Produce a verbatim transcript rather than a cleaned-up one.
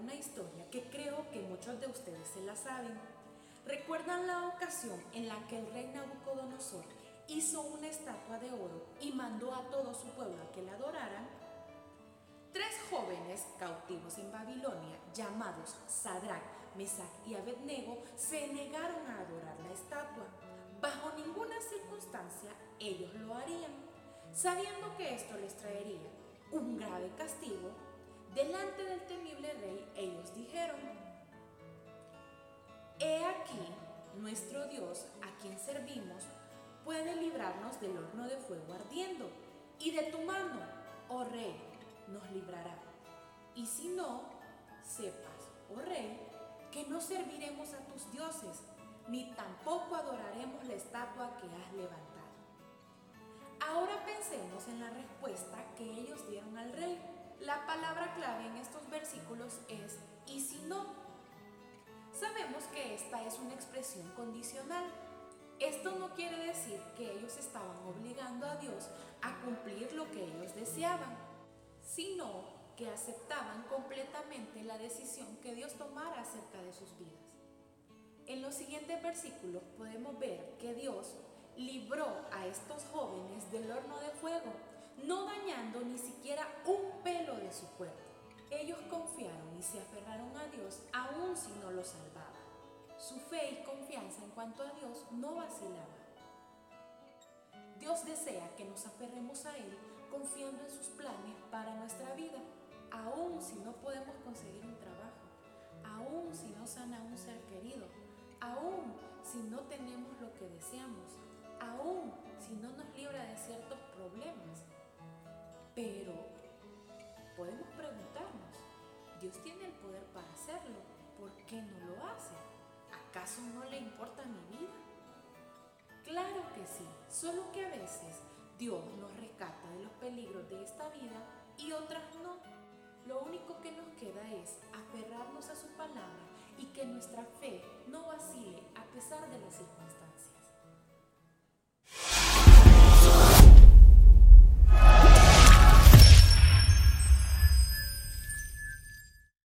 una historia que creo que muchos de ustedes se la saben. ¿Recuerdan la ocasión en la que el rey Nabucodonosor hizo una estatua de oro y mandó a todo su pueblo a que la adoraran? Tres jóvenes cautivos en Babilonia, llamados Sadrach, Mesach y Abednego, se negaron a adorar la estatua. Bajo ninguna circunstancia ellos lo harían, sabiendo que esto les traería un grave castigo. Delante del temible rey ellos dijeron: «He aquí, nuestro Dios, a quien servimos, puede librarnos del horno de fuego ardiendo, y de tu mano, oh rey, nos librará. Y si no, sepas, oh rey, que no serviremos a tus dioses, ni tampoco adoraremos la estatua que has levantado». Ahora pensemos en la respuesta que ellos dieron al rey. La palabra clave en estos versículos es «y si no». Sabemos que esta es una expresión condicional. Esto no quiere decir que ellos estaban obligando a Dios a cumplir lo que ellos deseaban, sino que aceptaban completamente la decisión que Dios tomara acerca de sus vidas. En los siguientes versículos podemos ver que Dios libró a estos jóvenes del horno de fuego, no dañando ni siquiera un pelo de su cuerpo. Ellos confiaron y se aferraron a Dios aun si no los salvaba. Su fe y confianza en cuanto a Dios no vacilaba. Dios desea que nos aferremos a Él confiando en sus planes para nuestra vida, aun si no podemos conseguir un trabajo, aun si no sana un ser querido, aun si no tenemos lo que deseamos, aun si no nos libra de ciertos problemas. Pero podemos preguntarnos, ¿Dios tiene el poder para hacerlo? ¿Por qué no lo hace? ¿Acaso no le importa mi vida? Claro que sí, solo que a veces Dios nos rescata de los peligros de esta vida y otras no. Lo único que nos queda es aferrarnos a su palabra y que nuestra fe no vacile a pesar de las circunstancias.